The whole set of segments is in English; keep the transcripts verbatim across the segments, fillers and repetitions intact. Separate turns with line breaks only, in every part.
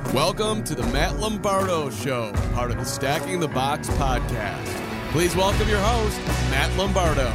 Welcome to the Matt Lombardo Show, part of the Stacking the Box podcast. Please welcome your host, Matt Lombardo.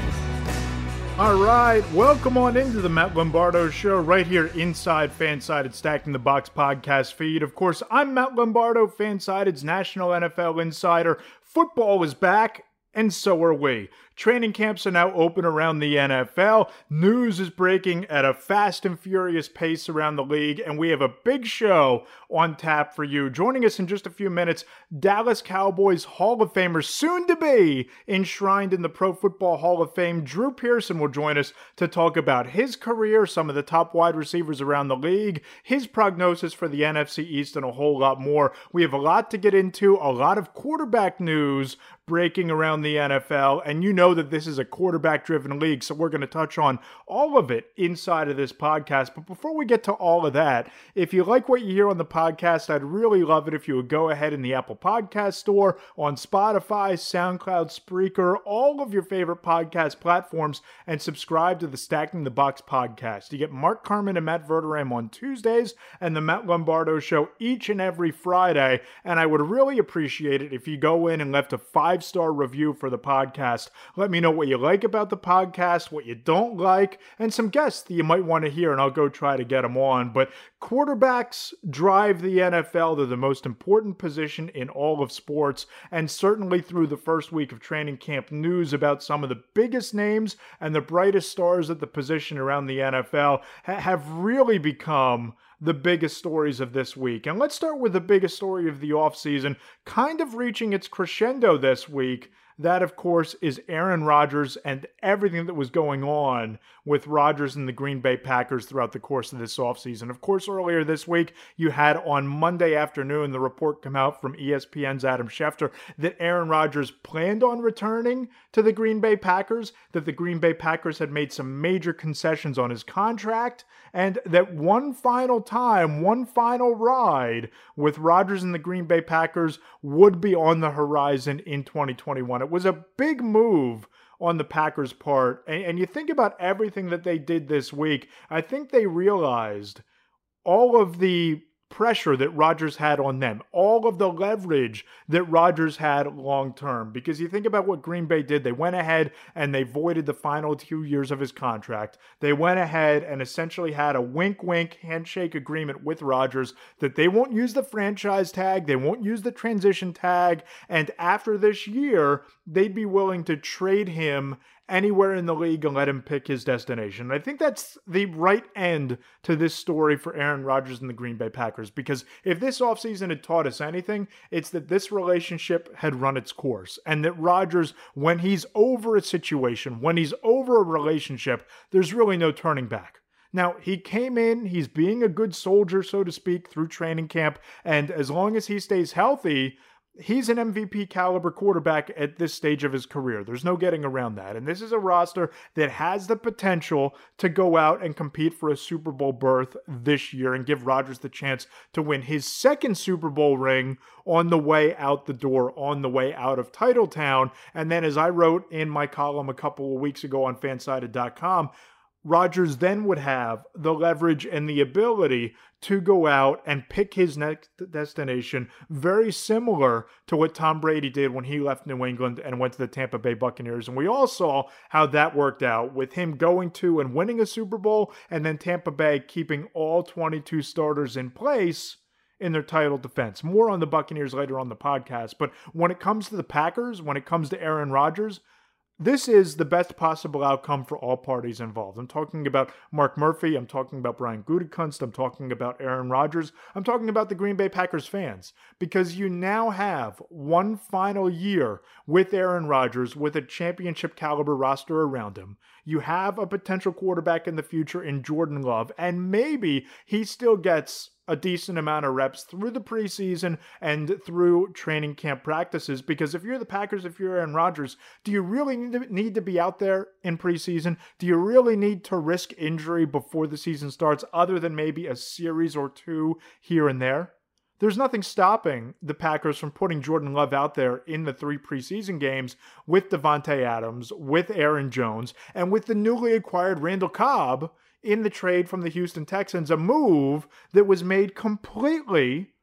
All right, welcome on into the Matt Lombardo Show right here inside Fansided Stacking the Box podcast feed. Of course, I'm Matt Lombardo, Fansided's National N F L Insider. Football is back, and so are we. Training camps are now open around the N F L. News is breaking at a fast and furious pace around the league, and we have a big show on tap for you. Joining us in just a few minutes, Dallas Cowboys Hall of Famer, soon to be enshrined in the Pro Football Hall of Fame, Drew Pearson will join us to talk about his career, some of the top wide receivers around the league, his prognosis for the N F C East, and a whole lot more. We have a lot to get into, a lot of quarterback news breaking around the N F L, and you know that this is a quarterback-driven league, so we're going to touch on all of it inside of this podcast. But before we get to all of that, if you like what you hear on the podcast, I'd really love it if you would go ahead in the Apple Podcast Store, on Spotify, SoundCloud, Spreaker, all of your favorite podcast platforms, and subscribe to the Stacking the Box podcast. You get Mark Carman and Matt Verderame on Tuesdays, and the Matt Lombardo Show each and every Friday, and I would really appreciate it if you go in and left a five-star review for the podcast. Let me know what you like about the podcast, what you don't like, and some guests that you might want to hear, and I'll go try to get them on. But quarterbacks drive the N F L. They're the most important position in all of sports, and certainly through the first week of training camp, news about some of the biggest names and the brightest stars at the position around the N F L ha- have really become the biggest stories of this week. And let's start with the biggest story of the offseason, kind of reaching its crescendo this week. That, of course, is Aaron Rodgers and everything that was going on with Rodgers and the Green Bay Packers throughout the course of this offseason. Of course, earlier this week, you had on Monday afternoon the report come out from E S P N's Adam Schefter that Aaron Rodgers planned on returning to the Green Bay Packers, that the Green Bay Packers had made some major concessions on his contract, and that one final time, one final ride with Rodgers and the Green Bay Packers would be on the horizon in twenty twenty-one. It was a big move on the Packers' part, and, and you think about everything that they did this week, I think they realized all of the pressure that Rodgers had on them, all of the leverage that Rodgers had long term. Because you think about what Green Bay did, they went ahead and they voided the final two years of his contract. They went ahead and essentially had a wink-wink handshake agreement with Rodgers that they won't use the franchise tag, they won't use the transition tag, and after this year, they'd be willing to trade him anywhere in the league and let him pick his destination. And I think that's the right end to this story for Aaron Rodgers and the Green Bay Packers, because if this offseason had taught us anything, it's that this relationship had run its course, and that Rodgers, when he's over a situation, when he's over a relationship, there's really no turning back. Now, he came in, he's being a good soldier, so to speak, through training camp, and as long as he stays healthy, he's an M V P caliber quarterback at this stage of his career. There's no getting around that. And this is a roster that has the potential to go out and compete for a Super Bowl berth this year and give Rodgers the chance to win his second Super Bowl ring on the way out the door, on the way out of Titletown. And then, as I wrote in my column a couple of weeks ago on fansided dot com, Rodgers then would have the leverage and the ability to go out and pick his next destination, very similar to what Tom Brady did when he left New England and went to the Tampa Bay Buccaneers. And we all saw how that worked out with him going to and winning a Super Bowl, and then Tampa Bay keeping all twenty-two starters in place in their title defense. More on the Buccaneers later on the podcast. But when it comes to the Packers, when it comes to Aaron Rodgers, this is the best possible outcome for all parties involved. I'm talking about Mark Murphy. I'm talking about Brian Gutekunst. I'm talking about Aaron Rodgers. I'm talking about the Green Bay Packers fans, because you now have one final year with Aaron Rodgers with a championship caliber roster around him. You have a potential quarterback in the future in Jordan Love, and maybe he still gets a decent amount of reps through the preseason and through training camp practices. Because if you're the Packers, if you're Aaron Rodgers, do you really need to, need to be out there in preseason? Do you really need to risk injury before the season starts, other than maybe a series or two here and there? There's nothing stopping the Packers from putting Jordan Love out there in the three preseason games with Davante Adams, with Aaron Jones, and with the newly acquired Randall Cobb in the trade from the Houston Texans, a move that was made completely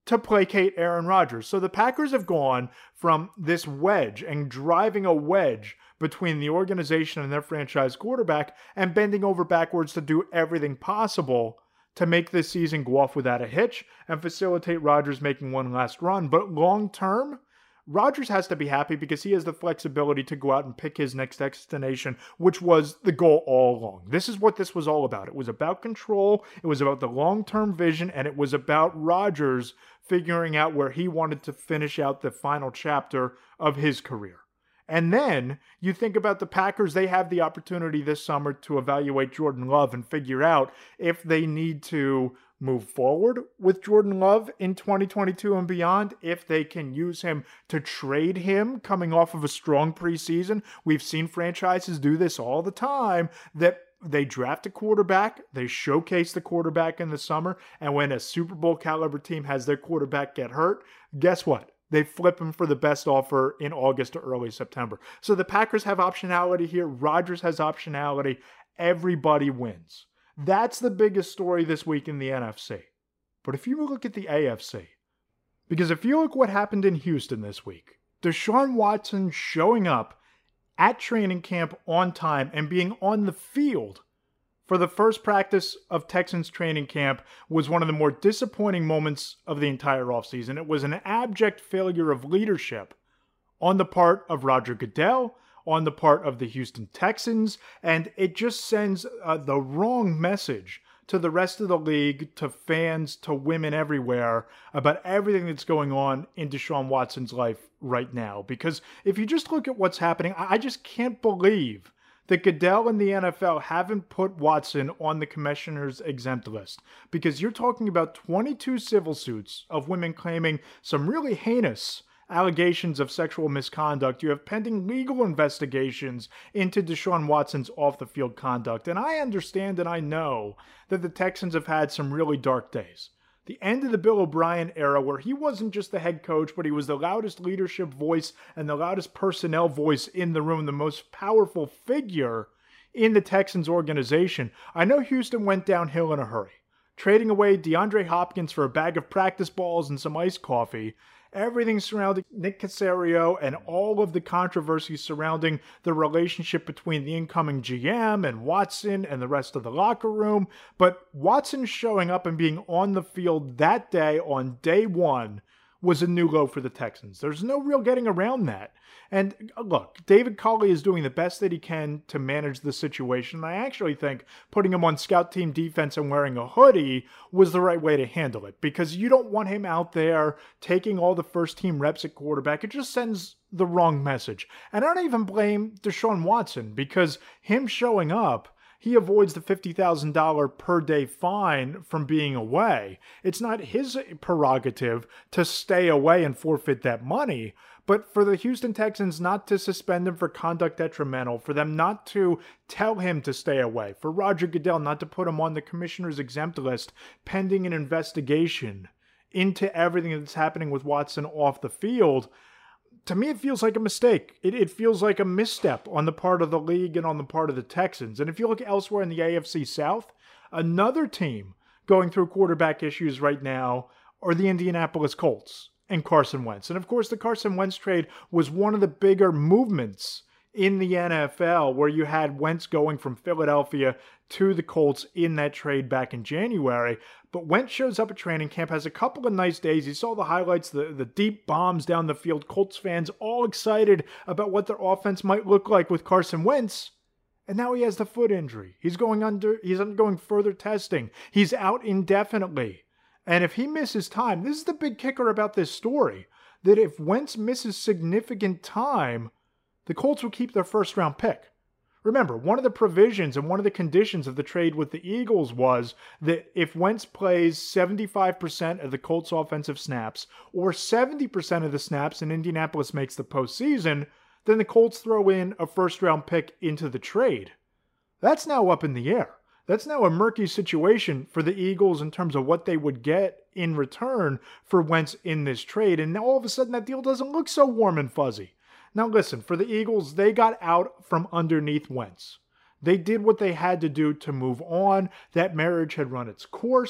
to placate Aaron Rodgers. So the Packers have gone from this wedge and driving a wedge between the organization and their franchise quarterback and bending over backwards to do everything possible to make this season go off without a hitch and facilitate Rodgers making one last run. But long term, Rodgers has to be happy because he has the flexibility to go out and pick his next destination, which was the goal all along. This is what this was all about. It was about control, it was about the long-term vision, and it was about Rodgers figuring out where he wanted to finish out the final chapter of his career. And then you think about the Packers, they have the opportunity this summer to evaluate Jordan Love and figure out if they need to move forward with Jordan Love in twenty twenty-two and beyond, if they can use him to trade him coming off of a strong preseason. We've seen franchises do this all the time, that they draft a quarterback, they showcase the quarterback in the summer, and when a Super Bowl caliber team has their quarterback get hurt, guess what? They flip him for the best offer in August or early September. So the Packers have optionality here. Rodgers has optionality. Everybody wins. That's the biggest story this week in the N F C. But if you look at the A F C, because if you look what happened in Houston this week, Deshaun Watson showing up at training camp on time and being on the field for the first practice of Texans training camp was one of the more disappointing moments of the entire offseason. It was an abject failure of leadership on the part of Roger Goodell, on the part of the Houston Texans, and it just sends uh, the wrong message to the rest of the league, to fans, to women everywhere about everything that's going on in Deshaun Watson's life right now. Because if you just look at what's happening, I just can't believe that Goodell and the N F L haven't put Watson on the commissioner's exempt list. Because you're talking about twenty-two civil suits of women claiming some really heinous allegations of sexual misconduct. You have pending legal investigations into Deshaun Watson's off-the-field conduct. And I understand and I know that the Texans have had some really dark days. The end of the Bill O'Brien era, where he wasn't just the head coach, but he was the loudest leadership voice and the loudest personnel voice in the room, the most powerful figure in the Texans organization. I know Houston went downhill in a hurry, trading away DeAndre Hopkins for a bag of practice balls and some iced coffee. Everything surrounding Nick Caserio and all of the controversy surrounding the relationship between the incoming G M and Watson and the rest of the locker room. But Watson showing up and being on the field that day on day one was a new low for the Texans. There's no real getting around that. And look, David Culley is doing the best that he can to manage the situation. I actually think putting him on scout team defense and wearing a hoodie was the right way to handle it, because you don't want him out there taking all the first team reps at quarterback. It just sends the wrong message. And I don't even blame Deshaun Watson, because him showing up, he avoids the fifty thousand dollars per day fine from being away. It's not his prerogative to stay away and forfeit that money, but for the Houston Texans not to suspend him for conduct detrimental, for them not to tell him to stay away, for Roger Goodell not to put him on the commissioner's exempt list pending an investigation into everything that's happening with Watson off the field. To me, it feels like a mistake. It, it feels like a misstep on the part of the league and on the part of the Texans. And if you look elsewhere in the A F C South, another team going through quarterback issues right now are the Indianapolis Colts and Carson Wentz. And of course, the Carson Wentz trade was one of the bigger movements in the N F L, where you had Wentz going from Philadelphia to the Colts in that trade back in January. But Wentz shows up at training camp, has a couple of nice days. You saw the highlights, the, the deep bombs down the field. Colts fans all excited about what their offense might look like with Carson Wentz. And now he has the foot injury. He's going under, he's undergoing further testing. He's out indefinitely. And if he misses time, this is the big kicker about this story, that if Wentz misses significant time, the Colts will keep their first round pick. Remember, one of the provisions and one of the conditions of the trade with the Eagles was that if Wentz plays seventy-five percent of the Colts' offensive snaps or seventy percent of the snaps and Indianapolis makes the postseason, then the Colts throw in a first-round pick into the trade. That's now up in the air. That's now a murky situation for the Eagles in terms of what they would get in return for Wentz in this trade. And now all of a sudden that deal doesn't look so warm and fuzzy. Now listen, for the Eagles, they got out from underneath Wentz. They did what they had to do to move on. That marriage had run its course,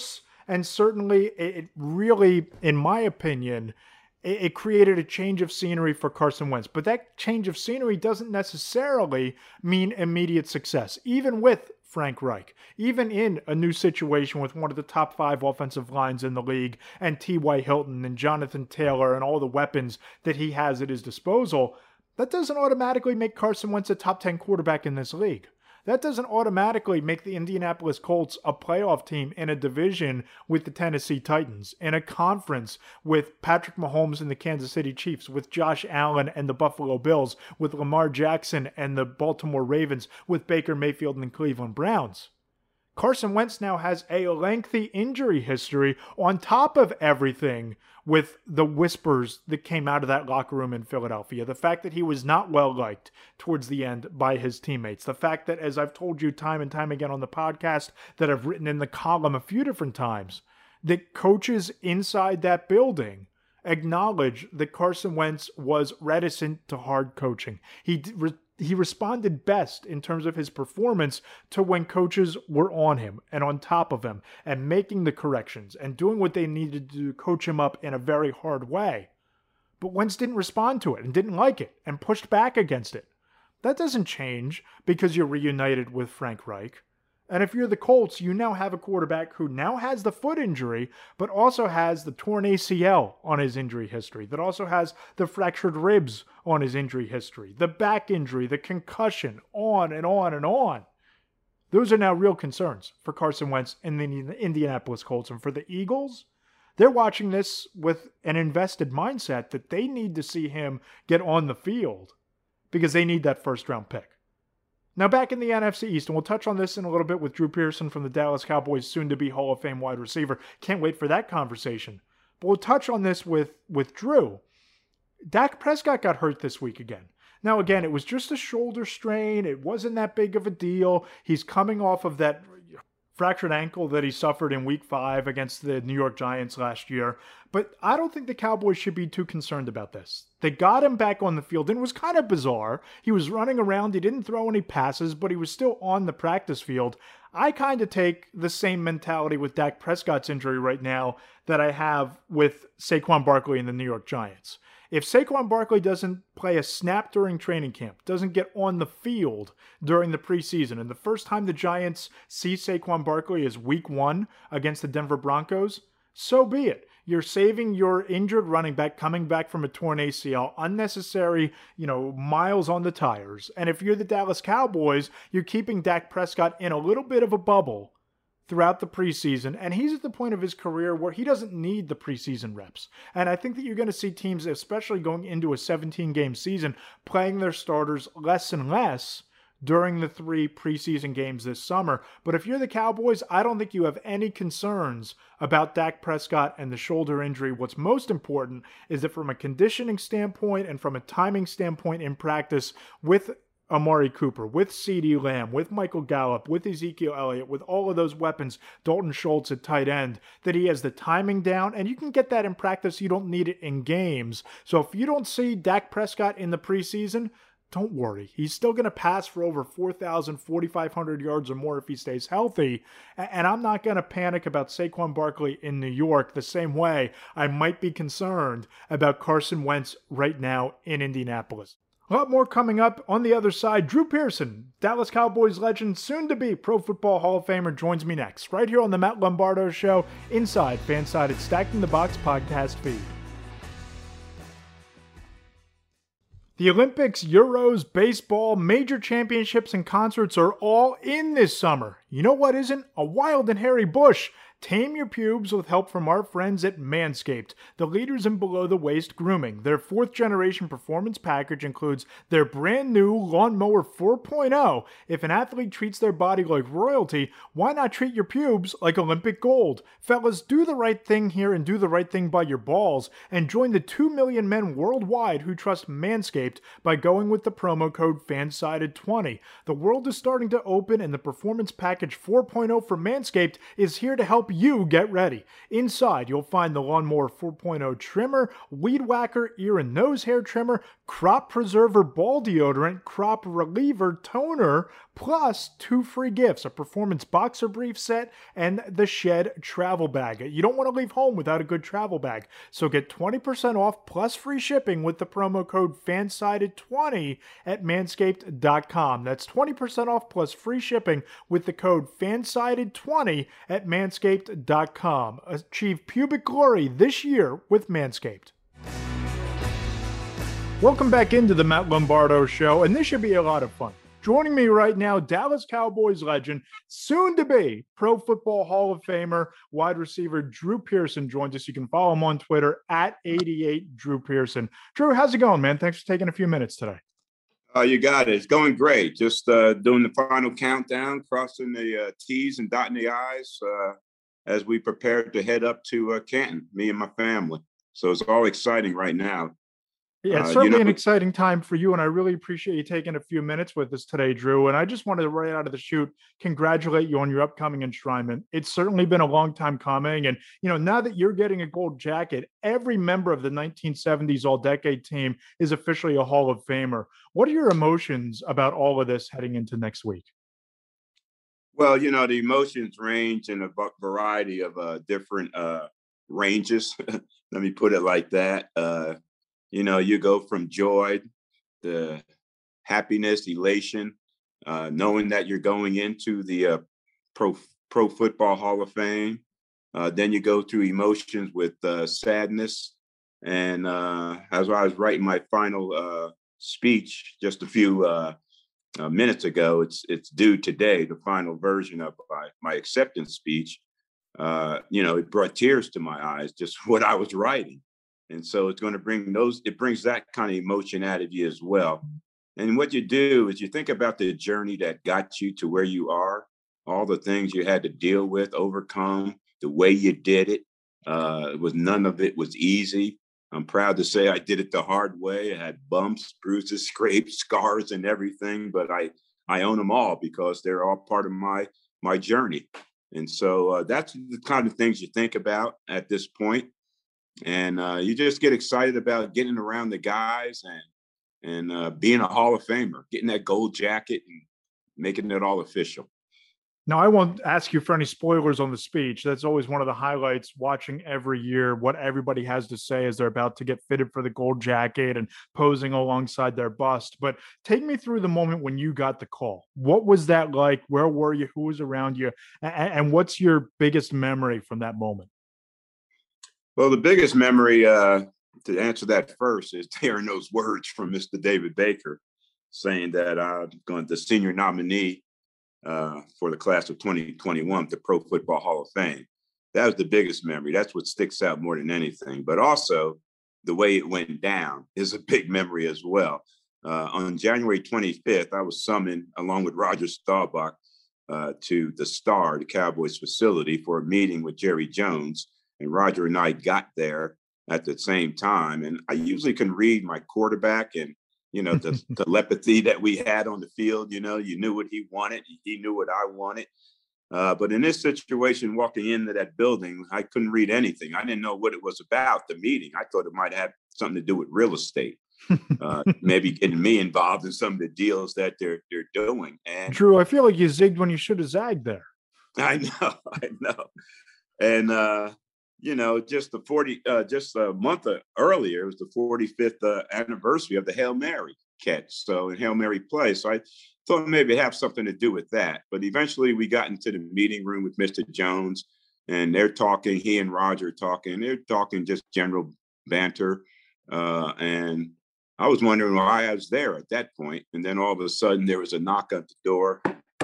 And certainly it really, in my opinion, it created a change of scenery for Carson Wentz. But that change of scenery doesn't necessarily mean immediate success. Even with Frank Reich, even in a new situation with one of the top five offensive lines in the league and T Y. Hilton and Jonathan Taylor and all the weapons that he has at his disposal, that doesn't automatically make Carson Wentz a top ten quarterback in this league. That doesn't automatically make the Indianapolis Colts a playoff team in a division with the Tennessee Titans, in a conference with Patrick Mahomes and the Kansas City Chiefs, with Josh Allen and the Buffalo Bills, with Lamar Jackson and the Baltimore Ravens, with Baker Mayfield and the Cleveland Browns. Carson Wentz now has a lengthy injury history on top of everything with the whispers that came out of that locker room in Philadelphia. The fact that he was not well liked towards the end by his teammates. The fact that, as I've told you time and time again on the podcast, that I've written in the column a few different times, that coaches inside that building acknowledge that Carson Wentz was reticent to hard coaching. He re- He responded best in terms of his performance to when coaches were on him and on top of him and making the corrections and doing what they needed to do to coach him up in a very hard way. But Wentz didn't respond to it and didn't like it and pushed back against it. That doesn't change because you're reunited with Frank Reich. And if you're the Colts, you now have a quarterback who now has the foot injury, but also has the torn A C L on his injury history, that also has the fractured ribs on his injury history, the back injury, the concussion, on and on and on. Those are now real concerns for Carson Wentz and the Indianapolis Colts. And for the Eagles, they're watching this with an invested mindset that they need to see him get on the field because they need that first round pick. Now back in the N F C East, and we'll touch on this in a little bit with Drew Pearson from the Dallas Cowboys, soon-to-be Hall of Fame wide receiver. Can't wait for that conversation. But we'll touch on this with, with Drew. Dak Prescott got hurt this week again. Now again, it was just a shoulder strain. It wasn't that big of a deal. He's coming off of that fractured ankle that he suffered in week five against the New York Giants last year. But I don't think the Cowboys should be too concerned about this. They got him back on the field, and it was kind of bizarre. He was running around. He didn't throw any passes, but he was still on the practice field. I kind of take the same mentality with Dak Prescott's injury right now that I have with Saquon Barkley and the New York Giants. If Saquon Barkley doesn't play a snap during training camp, doesn't get on the field during the preseason, and the first time the Giants see Saquon Barkley is week one against the Denver Broncos, so be it. You're saving your injured running back coming back from a torn A C L, unnecessary, you know, miles on the tires. And if you're the Dallas Cowboys, you're keeping Dak Prescott in a little bit of a bubble throughout the preseason, and he's at the point of his career where he doesn't need the preseason reps. And I think that you're going to see teams, especially going into a seventeen-game season, playing their starters less and less during the three preseason games this summer. But if you're the Cowboys, I don't think you have any concerns about Dak Prescott and the shoulder injury. What's most important is that from a conditioning standpoint and from a timing standpoint in practice with Amari Cooper, with CeeDee Lamb, with Michael Gallup, with Ezekiel Elliott, with all of those weapons, Dalton Schultz at tight end, that he has the timing down, and you can get that in practice. You don't need it in games. So if you don't see Dak Prescott in the preseason, don't worry. He's still going to pass for over four thousand, forty-five hundred yards or more if he stays healthy. And I'm not going to panic about Saquon Barkley in New York the same way I might be concerned about Carson Wentz right now in Indianapolis. A lot more coming up on the other side. Drew Pearson, Dallas Cowboys legend, soon-to-be Pro Football Hall of Famer, joins me next, right here on the Matt Lombardo Show, inside Fansided Stacking the Box podcast feed. The Olympics, Euros, baseball, major championships, and concerts are all in this summer. You know what isn't? A wild and hairy bush. Tame your pubes with help from our friends at Manscaped, the leaders in below-the-waist grooming. Their fourth-generation performance package includes their brand-new Lawnmower four point oh. If an athlete treats their body like royalty, why not treat your pubes like Olympic gold? Fellas, do the right thing here and do the right thing by your balls, and join the two million men worldwide who trust Manscaped by going with the promo code FANSIDED twenty. The world is starting to open, and the performance package Package four point oh from Manscaped is here to help you get ready. Inside, you'll find the Lawnmower four point oh trimmer, Weed Whacker ear and nose hair trimmer, Crop Preserver ball deodorant, Crop Reliever toner, plus two free gifts, a performance boxer brief set and the Shed travel bag. You don't want to leave home without a good travel bag. So get twenty percent off plus free shipping with the promo code fansided twenty at manscaped dot com. That's twenty percent off plus free shipping with the code fansided twenty at manscaped dot com. Achieve pubic glory this year with Manscaped. Welcome back into the Matt Lombardo Show, and this should be a lot of fun. Joining me right now, Dallas Cowboys legend, soon to be Pro Football Hall of Famer, wide receiver Drew Pearson joins us. You can follow him on Twitter at eighty-eight Drew Pearson. Drew, how's it going, man? Thanks for taking a few minutes today.
Uh, you got it. It's going great. Just uh, doing the final countdown, crossing the uh, T's and dotting the I's uh, as we prepare to head up to uh, Canton, me and my family. So it's all exciting right now.
Yeah, it's
uh,
certainly
you know,
an exciting time for you, and I really appreciate you taking a few minutes with us today, Drew. And I just wanted to, right out of the chute, congratulate you on your upcoming enshrinement. It's certainly been a long time coming, and you know, now that you're getting a gold jacket, every member of the nineteen seventies All-Decade team is officially a Hall of Famer. What are your emotions about all of this heading into next week?
Well, you know, the emotions range in a variety of uh, different uh, ranges. Let me put it like that. Uh, You know, you go from joy to happiness, elation, uh, knowing that you're going into the uh, Pro Pro Football Hall of Fame. Uh, then you go through emotions with uh, sadness. And uh, as I was writing my final uh, speech just a few uh, uh, minutes ago, it's it's due today, the final version of my, my acceptance speech. Uh, you know, it brought tears to my eyes, just what I was writing. And so it's going to bring those, it brings that kind of emotion out of you as well. And what you do is you think about the journey that got you to where you are, all the things you had to deal with, overcome, the way you did it. Uh, it was none of it was easy. I'm proud to say I did it the hard way. I had bumps, bruises, scrapes, scars, and everything, but I, I own them all because they're all part of my, my journey. And so uh, that's the kind of things you think about at this point. And uh, you just get excited about getting around the guys and and uh, being a Hall of Famer, getting that gold jacket and making it all official.
Now, I won't ask you for any spoilers on the speech. That's always one of the highlights watching every year, what everybody has to say as they're about to get fitted for the gold jacket and posing alongside their bust. But take me through the moment when you got the call. What was that like? Where were you? Who was around you? And, and what's your biggest memory from that moment?
Well, the biggest memory, uh, to answer that first, is hearing those words from Mister David Baker saying that I'm going the senior nominee uh, for the class of twenty twenty-one, the Pro Football Hall of Fame. That was the biggest memory. That's what sticks out more than anything. But also, the way it went down is a big memory as well. Uh, on January twenty-fifth, I was summoned along with Roger Staubach uh, to the Star, the Cowboys facility, for a meeting with Jerry Jones. And Roger and I got there at the same time. And I usually can read my quarterback and, you know, the telepathy that we had on the field. You know, you knew what he wanted. He knew what I wanted. Uh, but in this situation, walking into that building, I couldn't read anything. I didn't know what it was about, the meeting. I thought it might have something to do with real estate. uh, maybe getting me involved in some of the deals that they're they're doing. And
Drew, I feel like you zigged when you should have zagged there.
I know, I know. And, uh, you know, just the forty, uh, just a month earlier, it was the forty-fifth uh, anniversary of the Hail Mary catch. So in Hail Mary play. So I thought maybe it have something to do with that. But eventually we got into the meeting room with Mister Jones and they're talking, he and Roger talking, they're talking just general banter. Uh, and I was wondering why I was there at that point. And then all of a sudden there was a knock at the door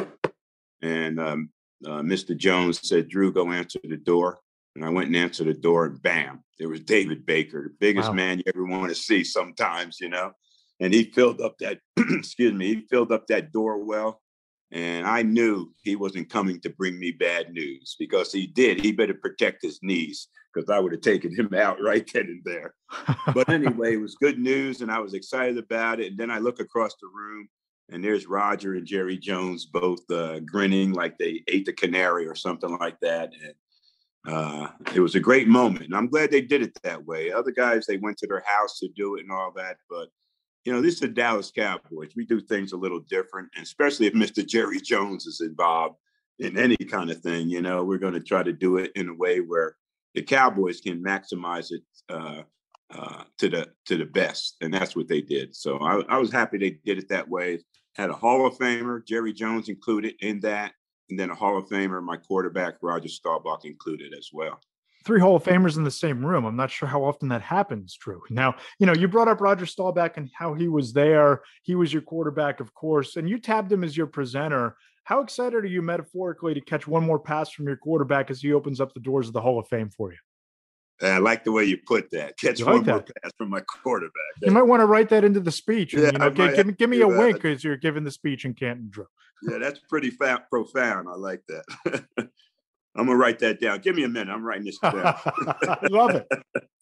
and um, uh, Mister Jones said, "Drew, go answer the door." And I went and answered the door and bam, there was David Baker, the biggest
Wow.
man you ever want to see sometimes, you know, and he filled up that, excuse me, he filled up that door well. And I knew he wasn't coming to bring me bad news because he did. He better protect his knees because I would have taken him out right then and there. But anyway, it was good news and I was excited about it. And then I look across the room and there's Roger and Jerry Jones both uh, grinning like they ate the canary or something like that. And uh, it was a great moment. And I'm glad they did it that way. Other guys, they went to their house to do it and all that. But, you know, this is the Dallas Cowboys. We do things a little different, and especially if Mister Jerry Jones is involved in any kind of thing. You know, we're going to try to do it in a way where the Cowboys can maximize it uh, uh, to the to the best. And that's what they did. So I, I was happy they did it that way. Had a Hall of Famer, Jerry Jones included in that, and then a Hall of Famer, my quarterback, Roger Staubach, included as well.
Three Hall of Famers in the same room. I'm not sure how often that happens, Drew. Now, you know, you brought up Roger Staubach and how he was there. He was your quarterback, of course, and you tabbed him as your presenter. How excited are you metaphorically to catch one more pass from your quarterback as he opens up the doors of the Hall of Fame for you?
I like the way you put that. Catch
you
one
like
more
that?
pass from my quarterback.
You might want to write that into the speech. And,
Yeah,
you know,
I
give,
might
give,
have
give me
to
a
do that.
wink as you're giving the speech in Canton, Drew.
Yeah, that's pretty fa- profound. I like that. I'm going to write that down. Give me a minute. I'm writing this down.
I love it.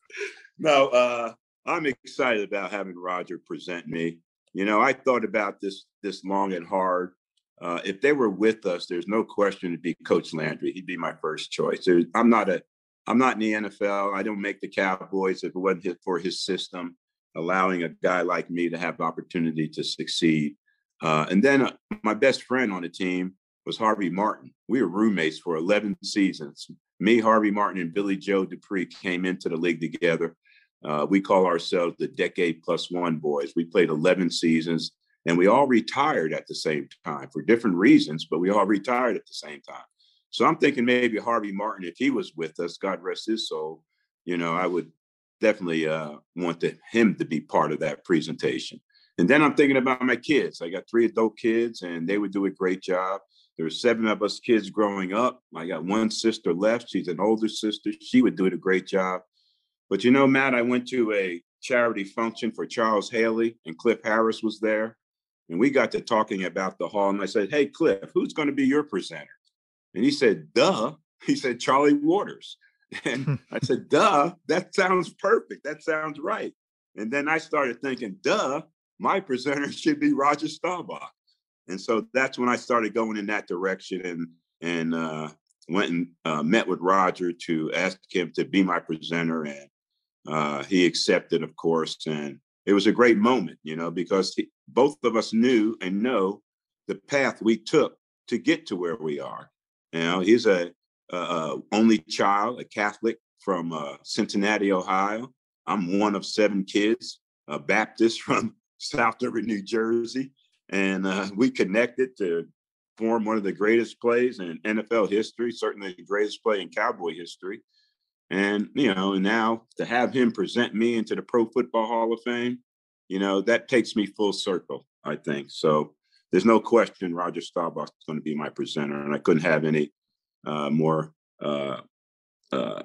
No, uh, I'm excited about having Roger present me. You know, I thought about this this long and hard. Uh, if they were with us, there's no question it'd be Coach Landry. He'd be my first choice. There, I'm not a, I'm not in the N F L. I don't make the Cowboys if it wasn't for his system, allowing a guy like me to have the opportunity to succeed. Uh, and then uh, my best friend on the team was Harvey Martin. We were roommates for eleven seasons. Me, Harvey Martin, and Billy Joe Dupree came into the league together. Uh, we call ourselves the Decade Plus One Boys. We played eleven seasons, and we all retired at the same time for different reasons, but we all retired at the same time. So I'm thinking maybe Harvey Martin, if he was with us, God rest his soul, you know, I would definitely uh, want to, him to be part of that presentation. And then I'm thinking about my kids. I got three adult kids, and they would do a great job. There were seven of us kids growing up. I got one sister left. She's an older sister. She would do a great job. But, you know, Matt, I went to a charity function for Charles Haley, and Cliff Harris was there. And we got to talking about the hall. And I said, hey, Cliff, who's going to be your presenter? And he said, duh. He said, Charlie Waters. And I said, duh, that sounds perfect. That sounds right. And then I started thinking, duh, my presenter should be Roger Staubach. And so that's when I started going in that direction, and and uh, went and uh, met with Roger to ask him to be my presenter. And uh, he accepted, of course. And it was a great moment, you know, because he, both of us knew and know the path we took to get to where we are. You know, he's a, a, a only child, a Catholic from uh, Cincinnati, Ohio. I'm one of seven kids, a Baptist from South River, New Jersey. And uh, we connected to form one of the greatest plays in N F L history, certainly the greatest play in Cowboy history. And, you know, and now to have him present me into the Pro Football Hall of Fame, you know, that takes me full circle, I think. So there's no question Roger Staubach is going to be my presenter. And I couldn't have any uh, more uh, uh,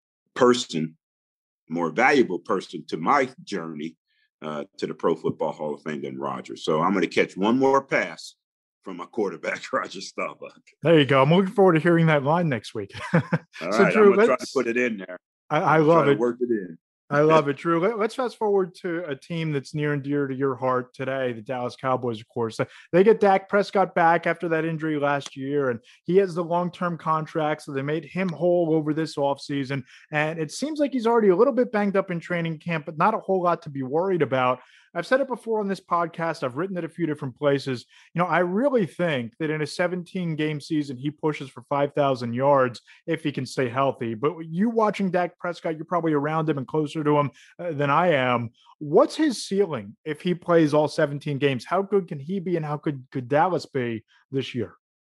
person, more valuable person to my journey Uh, to the Pro Football Hall of Fame than Roger. So I'm going to catch one more pass from my quarterback, Roger Staubach.
There you go. I'm looking forward to hearing that line next week.
All
so,
right,
Drew,
I'm going to try
let's-
to put it in there.
I, I love
try
it.
To work it in.
I love it, Drew. Let, let's fast forward to a team that's near and dear to your heart today, the Dallas Cowboys, of course. They get Dak Prescott back after that injury last year, and he has the long-term contract, so they made him whole over this offseason. And it seems like he's already a little bit banged up in training camp, but not a whole lot to be worried about. I've said it before on this podcast. I've written it a few different places. You know, I really think that in a seventeen-game season, he pushes for five thousand yards if he can stay healthy. But you watching Dak Prescott, you're probably around him and closer to him uh, than I am. What's his ceiling if he plays all seventeen games? How good can he be, and how good could Dallas be this year?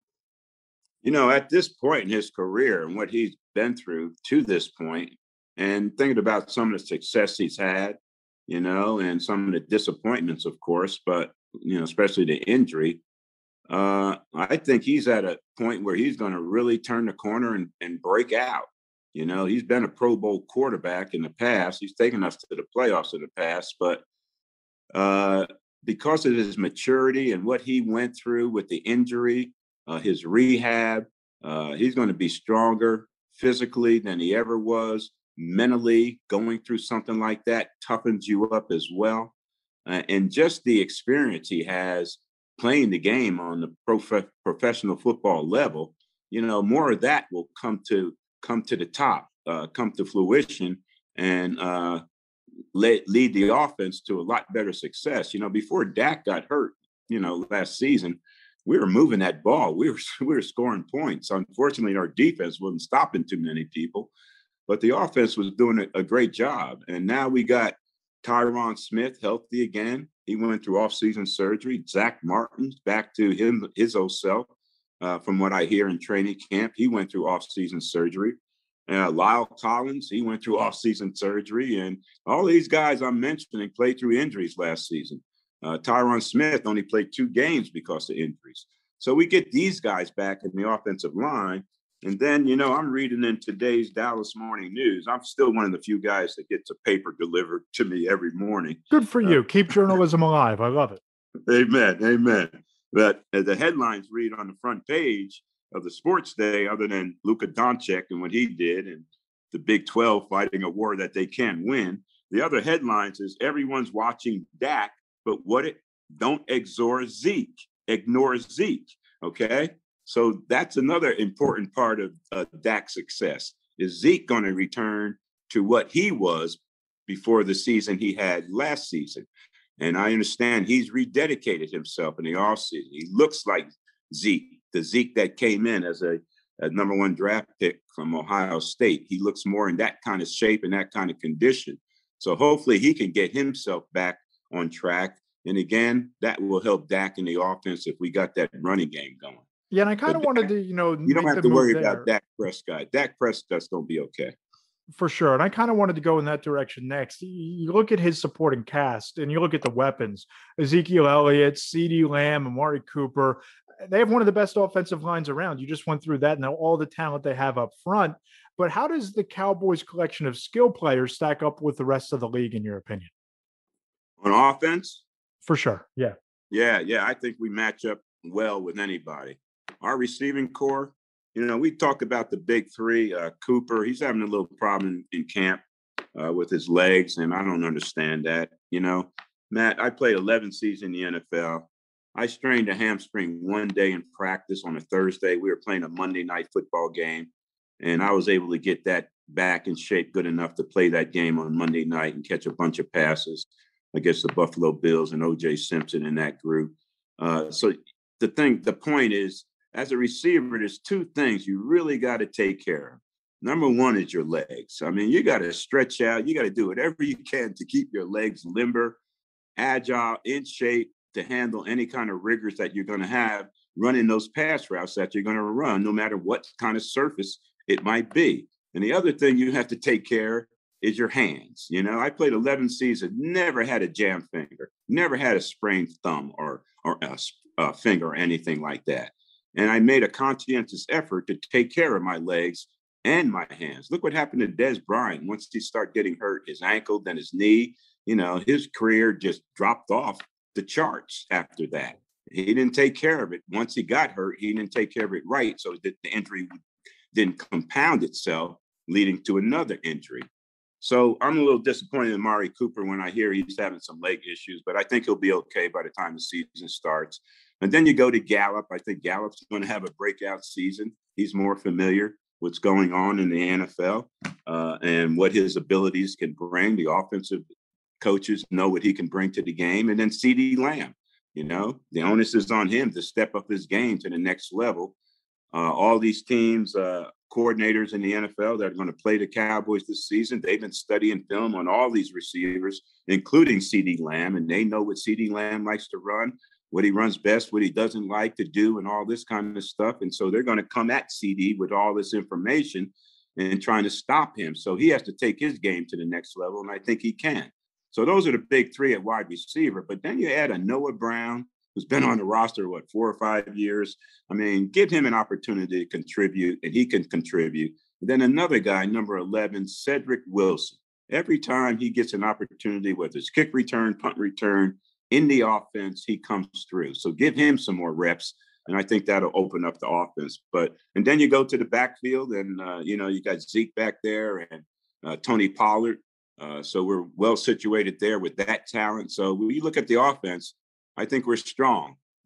You know, at this point in his career and what he's been through to this point, and thinking about some of the success he's had, you know, and some of the disappointments, of course, but, you know, especially the injury, uh, I think he's at a point where he's going to really turn the corner and, and break out. You know, he's been a Pro Bowl quarterback in the past. He's taken us to the playoffs in the past, but uh, because of his maturity and what he went through with the injury, uh, his rehab, uh, he's going to be stronger physically than he ever was. Mentally, going through something like that toughens you up as well. Uh, and just the experience he has playing the game on the prof- professional football level, you know, more of that will come to come to the top, uh, come to fruition, and uh, lead, lead the offense to a lot better success. You know, before Dak got hurt, you know, last season, we were moving that ball. We were we were scoring points. Unfortunately, our defense wasn't stopping too many people, but the offense was doing a, a great job. And now we got Tyron Smith healthy again. He went through off-season surgery. Zach Martin's back to him his old self. Uh, from what I hear in training camp, he went through off-season surgery. Uh, Lyle Collins, he went through off-season surgery. And all these guys I'm mentioning played through injuries last season. Uh, Tyron Smith only played two games because of injuries. So we get these guys back in the offensive line. And then, you know, I'm reading in today's Dallas Morning News. I'm still one of the few guys that gets a paper delivered to me every morning.
Good for you.
Uh,
Keep journalism alive. I love it.
Amen. Amen. But uh, the headlines read on the front page of the Sports Day, other than Luka Doncic and what he did and the Big twelve fighting a war that they can't win, the other headlines is everyone's watching Dak, but what it don't ignore Zeke, ignore Zeke. Okay. So that's another important part of uh, Dak's success. Is Zeke going to return to what he was before the season he had last season? And I understand he's rededicated himself in the offseason. He looks like Zeke, the Zeke that came in as a, a number one draft pick from Ohio State. He looks more in that kind of shape and that kind of condition. So hopefully he can get himself back on track. And again, that will help Dak in the offense if we got that running game going.
Yeah, and I kind of wanted to, you know,
you don't
make
have
the
to
move
worry
there.
about Dak Prescott. Dak Prescott's going to be okay.
For sure. And I kind of wanted to go in that direction next. You look at his supporting cast and you look at the weapons, Ezekiel Elliott, CeeDee Lamb, Amari Cooper. They have one of the best offensive lines around. You just went through that and all the talent they have up front. But how does the Cowboys collection of skill players stack up with the rest of the league, in your opinion?
On offense?
For sure. Yeah.
Yeah. Yeah. I think we match up well with anybody. Our receiving core, you know, we talk about the big three. Uh, Cooper, he's having a little problem in camp uh, with his legs, and I don't understand that. You know, Matt, I played eleven seasons in the N F L. I strained a hamstring one day in practice on a Thursday. We were playing a Monday night football game, and I was able to get that back in shape good enough to play that game on Monday night and catch a bunch of passes against the Buffalo Bills and O J Simpson in that group. Uh, so the thing, the point is, as a receiver, there's two things you really got to take care of. Number one is your legs. I mean, you got to stretch out. You got to do whatever you can to keep your legs limber, agile, in shape to handle any kind of rigors that you're going to have running those pass routes that you're going to run, no matter what kind of surface it might be. And the other thing you have to take care of is your hands. You know, I played eleven seasons, never had a jam finger, never had a sprained thumb or, or a, a finger or anything like that. And I made a conscientious effort to take care of my legs and my hands. Look what happened to Dez Bryant. Once he started getting hurt, his ankle, then his knee, you know, his career just dropped off the charts after that. He didn't take care of it. Once he got hurt, he didn't take care of it right. So that the injury didn't compound itself, leading to another injury. So I'm a little disappointed in Amari Cooper when I hear he's having some leg issues, but I think he'll be okay by the time the season starts. And then you go to Gallup. I think Gallup's going to have a breakout season. He's more familiar with what's going on in the N F L uh, and what his abilities can bring. The offensive coaches know what he can bring to the game. And then CeeDee Lamb, you know, the onus is on him to step up his game to the next level. Uh, all these teams, uh, coordinators in the N F L that are going to play the Cowboys this season, they've been studying film on all these receivers, including CeeDee Lamb, and they know what CeeDee Lamb likes to run, what he runs best, what he doesn't like to do, and all this kind of stuff. And so they're going to come at C D with all this information and trying to stop him. So he has to take his game to the next level, and I think he can. So those are the big three at wide receiver. But then you add a Noah Brown, who's been on the roster, what, four or five years. I mean, give him an opportunity to contribute, and he can contribute. And then another guy, number eleven, Cedric Wilson. Every time he gets an opportunity, whether it's kick return, punt return, in the offense, he comes through. So give him some more reps, and I think that'll open up the offense. But and then you go to the backfield, and, uh, you know, you got Zeke back there and uh, Tony Pollard. Uh, so we're well situated there with that talent. So when you look at the offense, I think we're strong.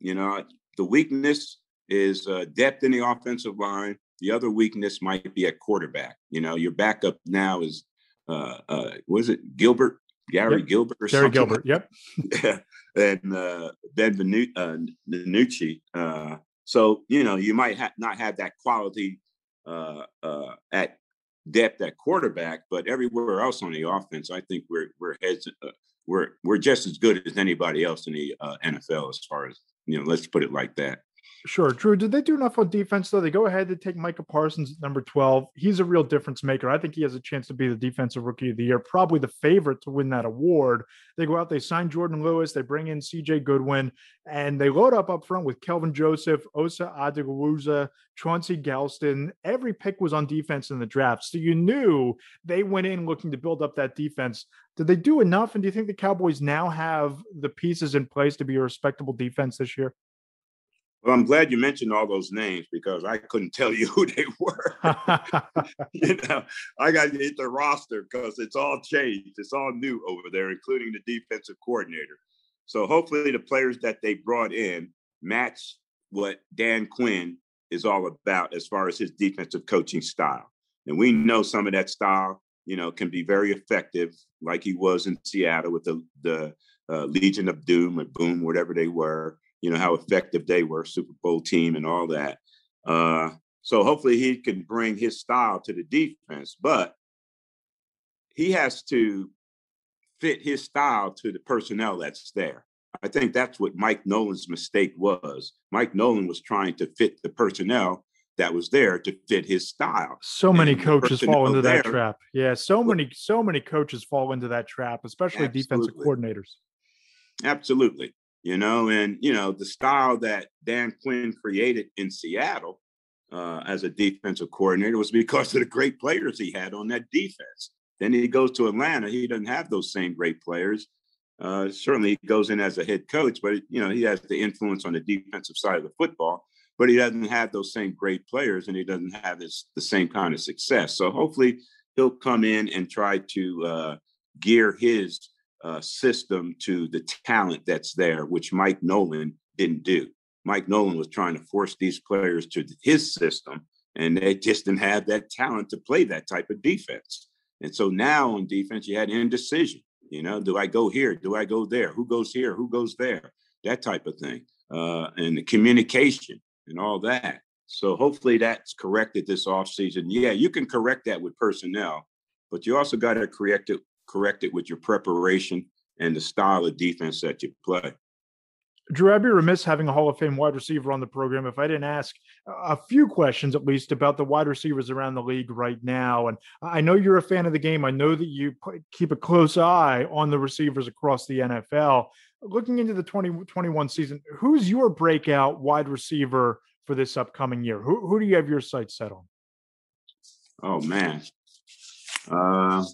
You know, the weakness is uh, depth in the offensive line. The other weakness might be at quarterback. You know, your backup now is, uh, uh, was it Gilbert, Gary
yep.
Gilbert or
Gary
something?
Gilbert,
like
yep.
and uh, Ben Venucci. Uh, uh, so, you know, you might ha- not have that quality uh, uh, at depth at quarterback, but everywhere else on the offense, I think we're we're heads, uh, we're we're just as good as anybody else in the uh, N F L as far as, you know, let's put it like that.
Sure. Drew, did they do enough on defense, though? They go ahead to take Micah Parsons at number twelve. He's a real difference maker. I think he has a chance to be the defensive rookie of the year, probably the favorite to win that award. They go out, they sign Jordan Lewis, they bring in C J Goodwin, and they load up up front with Kelvin Joseph, Osa Adewuza, Chauncey Galston. Every pick was on defense in the draft. So you knew they went in looking to build up that defense. Did they do enough? And do you think the Cowboys now have the pieces in place to be a respectable defense this year?
Well, I'm glad you mentioned all those names because I couldn't tell you who they were. You know, I got to hit the roster because it's all changed. It's all new over there, including the defensive coordinator. So hopefully the players that they brought in match what Dan Quinn is all about as far as his defensive coaching style. And we know some of that style, you know, can be very effective, like he was in Seattle with the, the uh, Legion of Doom or Boom, whatever they were. You know, how effective they were, Super Bowl team and all that. Uh, so hopefully he can bring his style to the defense, but he has to fit his style to the personnel that's there. I think that's what Mike Nolan's mistake was. Mike Nolan was trying to fit the personnel that was there to fit his style.
So many
and
coaches fall into
there,
that trap. Yeah, so many, so many coaches fall into that trap, especially
absolutely.
defensive coordinators.
Absolutely. You know, and, you know, the style that Dan Quinn created in Seattle uh, as a defensive coordinator was because of the great players he had on that defense. Then he goes to Atlanta. He doesn't have those same great players. Uh, certainly he goes in as a head coach, but, you know, he has the influence on the defensive side of the football, but he doesn't have those same great players and he doesn't have this, the same kind of success. So hopefully he'll come in and try to uh, gear his Uh, system to the talent that's there, which Mike Nolan didn't do. Mike Nolan was trying to force these players to his system, and they just didn't have that talent to play that type of defense. And so now on defense, you had indecision. You know, do I go here? Do I go there? Who goes here? Who goes there? That type of thing. Uh, and the communication and all that. So hopefully that's corrected this offseason. Yeah, you can correct that with personnel, but you also got to correct it correct it with your preparation and the style of defense that you play.
Drew, I'd be remiss having a Hall of Fame wide receiver on the program if I didn't ask a few questions, at least, about the wide receivers around the league right now. And I know you're a fan of the game. I know that you keep a close eye on the receivers across the N F L. Looking into the twenty twenty-one season, who's your breakout wide receiver for this upcoming year? Who, who do you have your sights set on?
Oh, man. Uh,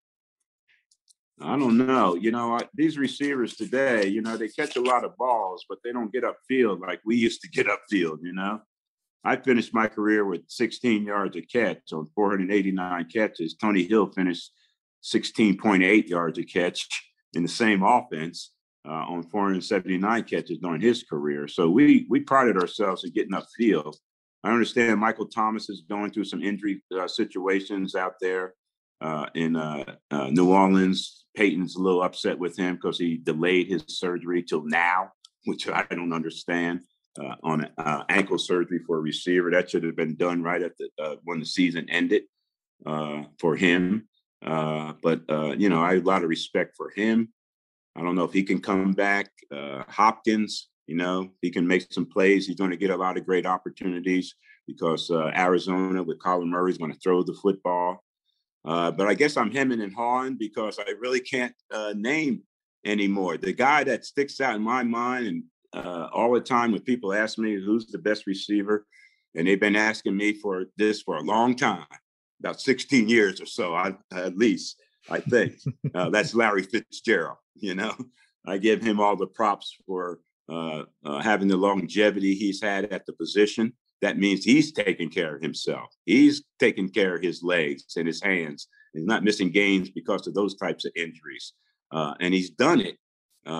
I don't know. You know, I, these receivers today, you know, they catch a lot of balls, but they don't get upfield like we used to get upfield, you know. I finished my career with sixteen yards a catch on four hundred eighty-nine catches. Tony Hill finished sixteen point eight yards a catch in the same offense uh, on four hundred seventy-nine catches during his career. So we we prided ourselves in getting upfield. I understand Michael Thomas is going through some injury uh, situations out there. Uh, in uh, uh, New Orleans, Peyton's a little upset with him because he delayed his surgery till now, which I don't understand. Uh, on uh, ankle surgery for a receiver, that should have been done right at the uh, when the season ended uh, for him. Uh, but uh, you know, I have a lot of respect for him. I don't know if he can come back. Uh, Hopkins, you know, he can make some plays. He's going to get a lot of great opportunities because uh, Arizona with Kyler Murray is going to throw the football. Uh, but I guess I'm hemming and hawing because I really can't uh, name anymore. The guy that sticks out in my mind and uh, all the time when people ask me who's the best receiver, and they've been asking me for this for a long time, about sixteen years or so, I, at least, I think. Uh, that's Larry Fitzgerald, you know. I give him all the props for uh, uh, having the longevity he's had at the position. That means he's taking care of himself. He's taking care of his legs and his hands. He's not missing games because of those types of injuries. Uh, and he's done it uh,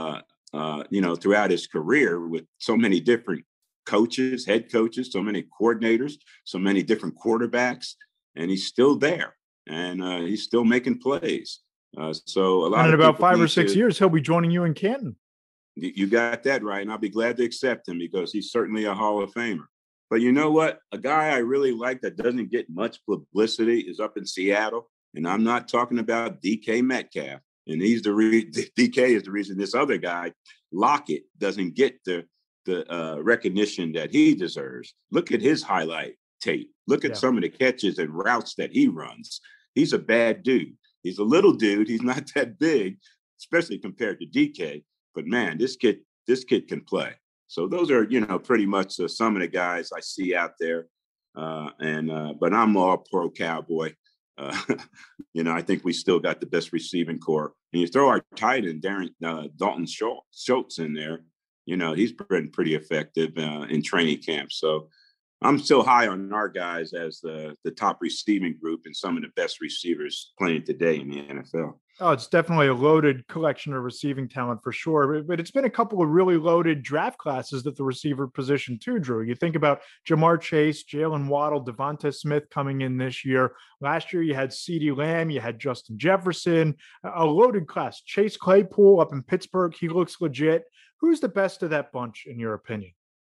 uh, you know, throughout his career with so many different coaches, head coaches, so many coordinators, so many different quarterbacks, and he's still there, and uh, he's still making plays. Uh, so a lot
and in
of
about five or
to,
six years, he'll be joining you in Canton.
You got that right, and I'll be glad to accept him because he's certainly a Hall of Famer. But you know what? A guy I really like that doesn't get much publicity is up in Seattle, and I'm not talking about D K Metcalf. And he's the re- D K is the reason this other guy, Lockett, doesn't get the the uh, recognition that he deserves. Look at his highlight tape. Look at yeah. some of the catches and routes that he runs. He's a bad dude. He's a little dude. He's not that big, especially compared to D K. But man, this kid, this kid can play. So those are, you know, pretty much uh, some of the guys I see out there. Uh, and uh, but I'm all pro Cowboy. Uh, you know, I think we still got the best receiving core. And you throw our tight end, Darren uh, Dalton Schultz, in there. You know, he's been pretty effective uh, in training camp. So I'm still high on our guys as the the top receiving group and some of the best receivers playing today in the N F L.
Oh, it's definitely a loaded collection of receiving talent for sure. But it's been a couple of really loaded draft classes at the receiver position too, Drew. You think about Jamar Chase, Jalen Waddle, Devonta Smith coming in this year. Last year you had CeeDee Lamb, you had Justin Jefferson, a loaded class. Chase Claypool up in Pittsburgh, he looks legit. Who's the best of that bunch in your opinion?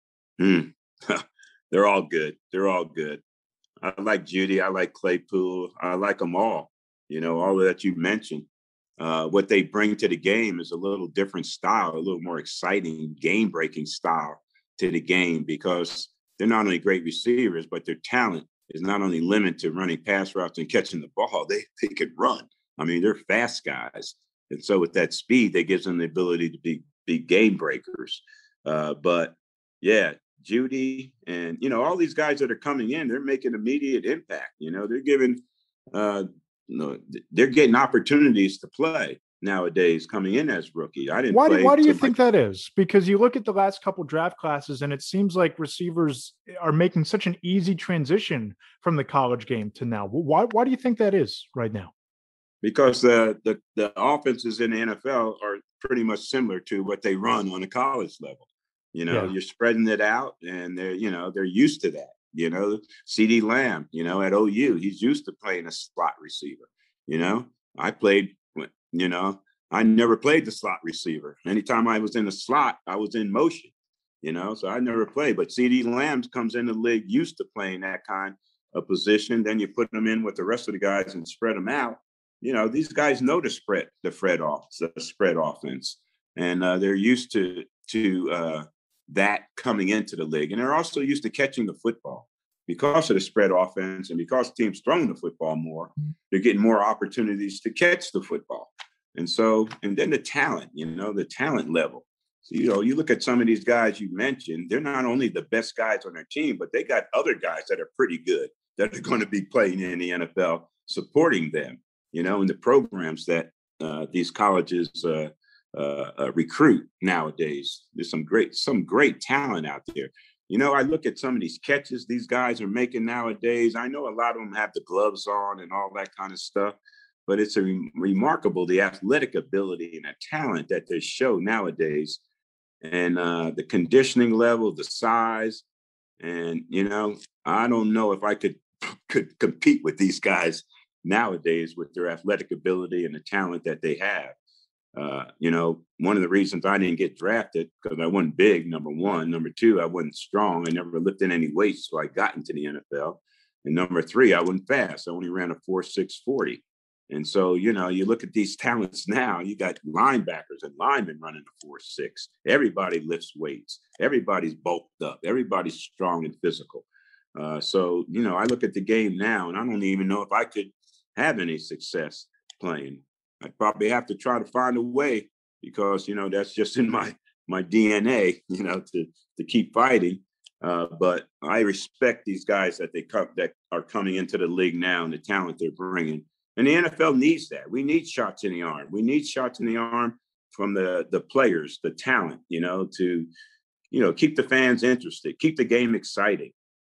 Mm. They're all good. They're all good. I like Judy. I like Claypool. I like them all. You know, all that you mentioned. Uh, what they bring to the game is a little different style, a little more exciting, game-breaking style to the game because they're not only great receivers, but their talent is not only limited to running pass routes and catching the ball. They they can run. I mean, they're fast guys. And so with that speed, that gives them the ability to be, be game breakers. Uh, but, yeah, Judy and, you know, all these guys that are coming in, they're making immediate impact. You know, they're giving uh, – No, they're getting opportunities to play nowadays coming in as rookie. I didn't
why
play.
Do, why do you think that is? Because you look at the last couple draft classes and it seems like receivers are making such an easy transition from the college game to now. Why, why do you think that is right now?
Because the, the, the offenses in the N F L are pretty much similar to what they run on the college level. You know, yeah. You're spreading it out and they're, you know, they're used to that. You know, CeeDee Lamb, you know, at O U, he's used to playing a slot receiver. You know, I played, you know, I never played the slot receiver. Anytime I was in the slot, I was in motion, you know, so I never played. But CeeDee Lamb comes in the league used to playing that kind of position. Then you put them in with the rest of the guys and spread them out. You know, these guys know the spread, the spread off, the spread offense. And uh, they're used to, to, uh, that coming into the league. And they're also used to catching the football because of the spread offense and because teams throwing the football more, they're getting more opportunities to catch the football. And so, and then the talent, you know, the talent level. So, you know, you look at some of these guys you mentioned, they're not only the best guys on their team, but they got other guys that are pretty good that are going to be playing in the N F L, supporting them, you know, in the programs that uh, these colleges uh, Uh, uh, recruit nowadays. There's some great, some great talent out there. You know, I look at some of these catches these guys are making nowadays. I know a lot of them have the gloves on and all that kind of stuff, but it's a re- remarkable, the athletic ability and the talent that they show nowadays and uh, the conditioning level, the size. And, you know, I don't know if I could, could compete with these guys nowadays with their athletic ability and the talent that they have. Uh, you know, one of the reasons I didn't get drafted because I wasn't big, number one. Number two, I wasn't strong. I never lifted any weights, so I got into the N F L. And number three, I wasn't fast. I only ran a four six forty. And so, you know, you look at these talents now, you got linebackers and linemen running a four six. Everybody lifts weights. Everybody's bulked up. Everybody's strong and physical. Uh, so, you know, I look at the game now, and I don't even know if I could have any success playing. I'd probably have to try to find a way because, you know, that's just in my my D N A, you know, to to keep fighting. Uh, but I respect these guys that they come that are coming into the league now and the talent they're bringing. And the N F L needs that. We need shots in the arm. We need shots in the arm from the the players, the talent, you know, to, you know, keep the fans interested, keep the game exciting.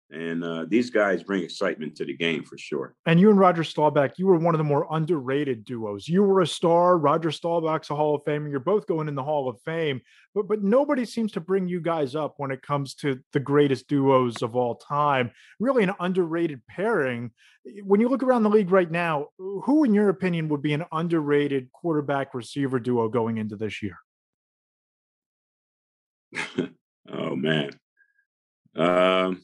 And uh, these guys bring excitement to the game for sure.
And you and Roger Staubach, you were one of the more underrated duos. You were a star. Roger Staubach's a Hall of Famer. You're both going in the Hall of Fame. But, but nobody seems to bring you guys up when it comes to the greatest duos of all time. Really an underrated pairing. When you look around the league right now, who, in your opinion, would be an underrated quarterback receiver duo going into this year?
Oh, man. Um,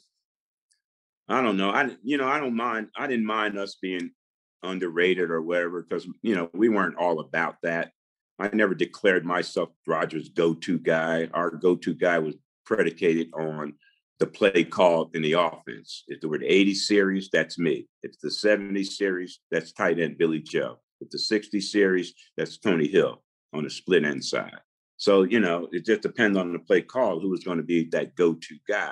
I don't know. I, you know, I don't mind. I didn't mind us being underrated or whatever, because, you know, we weren't all about that. I never declared myself Roger's go-to guy. Our go-to guy was predicated on the play called in the offense. If there were the eighty series, that's me. If it's the seventy series, that's tight end Billy Joe. If the sixty series, that's Tony Hill on the split end side. So, you know, it just depends on the play call who was going to be that go-to guy.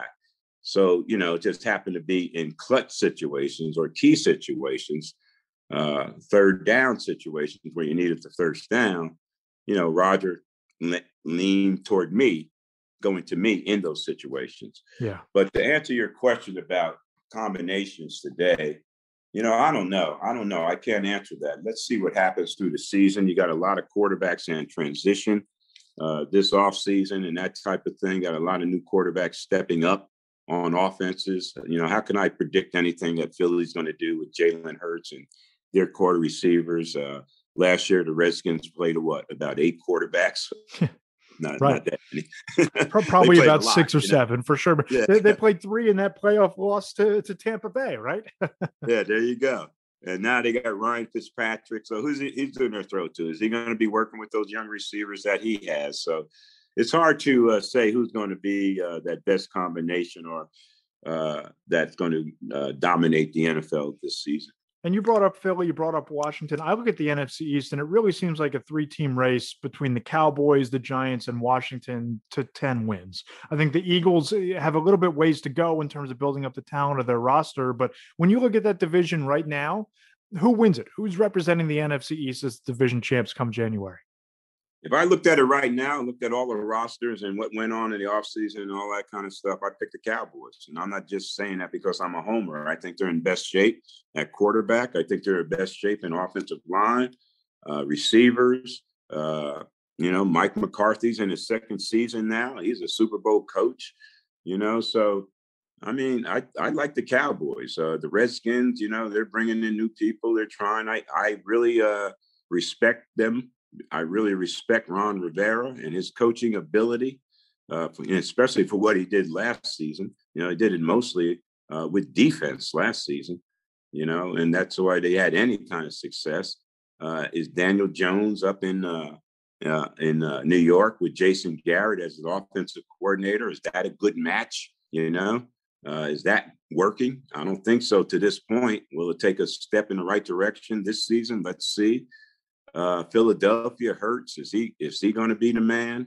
So, you know, it just happened to be in clutch situations or key situations, uh, third down situations where you needed the first down. You know, Roger le- leaned toward me, going to me in those situations.
Yeah.
But to answer your question about combinations today, you know, I don't know. I don't know. I can't answer that. Let's see what happens through the season. You got a lot of quarterbacks in transition uh, this offseason and that type of thing. Got a lot of new quarterbacks stepping up on offenses. You know, how can I predict anything that Philly's going to do with Jalen Hurts and their quarter receivers? Uh, last year, the Redskins played a what, about eight quarterbacks? not,
right.
not that many.
Probably about lot, six or seven, know? For sure. But
yeah.
they, they played three in that playoff loss to, to Tampa Bay, right?
Yeah, there you go. And now they got Ryan Fitzpatrick. So who's he, he's doing their throw to? Is he going to be working with those young receivers that he has? So it's hard to uh, say who's going to be uh, that best combination or uh, that's going to uh, dominate the N F L this season.
And you brought up Philly, you brought up Washington. I look at the N F C East, and it really seems like a three-team race between the Cowboys, the Giants, and Washington to ten wins. I think the Eagles have a little bit ways to go in terms of building up the talent of their roster. But when you look at that division right now, who wins it? Who's representing the N F C East as division champs come January?
If I looked at it right now, looked at all the rosters and what went on in the offseason and all that kind of stuff, I'd pick the Cowboys. And I'm not just saying that because I'm a homer. I think they're in best shape at quarterback. I think they're in best shape in offensive line, uh, receivers. Uh, you know, Mike McCarthy's in his second season now. He's a Super Bowl coach, you know. So, I mean, I, I like the Cowboys. Uh, the Redskins, you know, they're bringing in new people. They're trying. I, I really uh, respect them. I really respect Ron Rivera and his coaching ability, uh, for, especially for what he did last season. You know, he did it mostly uh, with defense last season, you know, and that's why they had any kind of success. Uh, is Daniel Jones up in uh, uh, in uh, New York with Jason Garrett as an offensive coordinator? Is that a good match? You know, uh, is that working? I don't think so to this point. Will it take a step in the right direction this season? Let's see. Uh, Philadelphia Hurts. Is he is he going to be the man?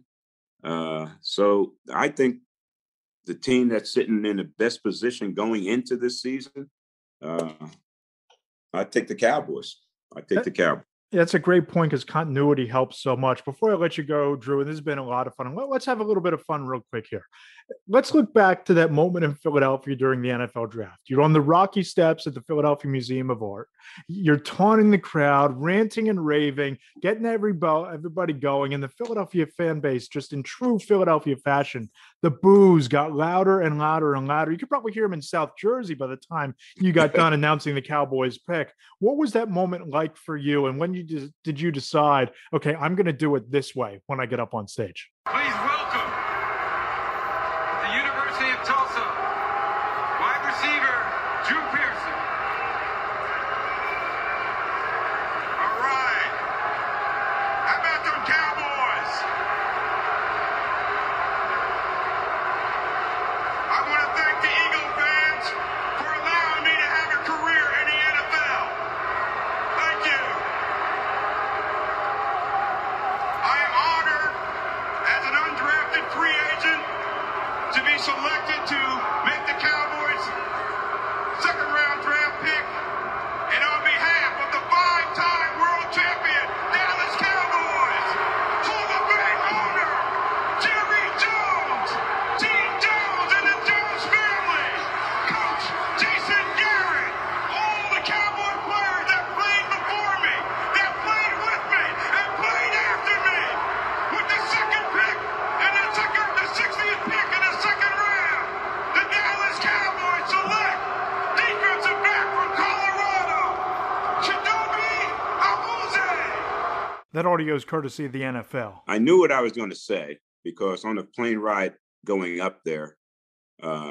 Uh, so I think the team that's sitting in the best position going into this season, uh, I take the Cowboys. I take the Cowboys.
Yeah, that's a great point because continuity helps so much. Before I let you go, Drew, and this has been a lot of fun. Let's have a little bit of fun real quick here. Let's look back to that moment in Philadelphia during the N F L draft. You're on the rocky steps at the Philadelphia Museum of Art. You're taunting the crowd, ranting and raving, getting everybody, everybody going. And the Philadelphia fan base, just in true Philadelphia fashion, the boos got louder and louder and louder. You could probably hear them in South Jersey by the time you got done announcing the Cowboys pick. What was that moment like for you? And when you did, did you decide, okay, I'm going to do it this way when I get up on stage?
Please welcome the University of Tulsa wide receiver Drew Pearson. All right. How about them Cowboys? I want to thank the Eagle fans for allowing me to have a career in the N F L. Thank you. I am honored as an undrafted free agent to be selected to make the Cowboys second round draft pick. And on behalf of the five-time world champion Dallas Cowboys, Hall of Fame owner Jerry Jones, Team Jones and the Jones family, Coach
That audio is courtesy of the N F L.
I knew what I was going to say because on the plane ride going up there, uh,